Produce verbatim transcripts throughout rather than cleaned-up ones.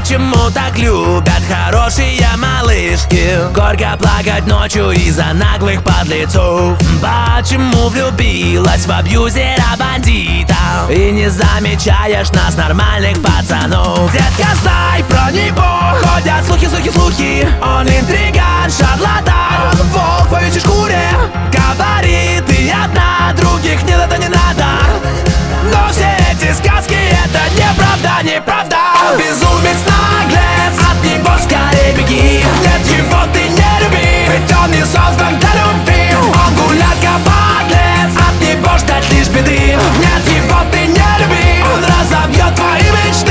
Почему так любят хорошие малышки горько плакать ночью из-за наглых подлецов? Почему влюбилась в абьюзера-бандита и не замечаешь нас, нормальных пацанов? Детка, знай про него, ходят слухи, слухи, слухи. Он интриган, шарлатан, волк в овечьей шкуре. Говорит, ты одна, других нет, это не надо. Но все эти сказки, это неправда, неправда. Безумец, наглец, от него скорее беги. Нет, его ты не люби, ведь он не создан для любви. Он гулятка, подлец, от него ждать лишь беды. Нет, его ты не люби, он разобьет твои мечты.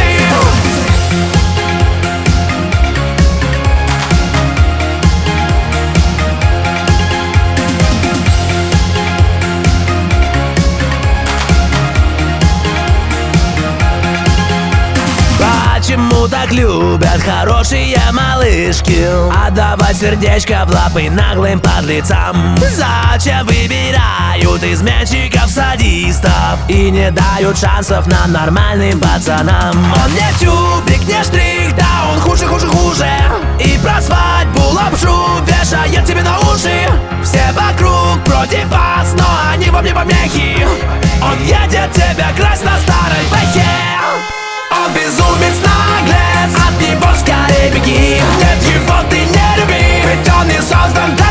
Почему так любят хорошие малышки отдавать сердечко в лапы наглым подлецам? Зачем выбирают изменщиков, садистов и не дают шансов нам, нормальным пацанам? Он не тюбик, не штрих, да он хуже, хуже, хуже. И про свадьбу лапшу вешает тебе на уши. Все вокруг против вас, но они вам не помехи. Он едет тебя красть на старой бэхе. Он безумец, наглец, от него скорее беги. Нет, его ты не люби, ведь он не создан для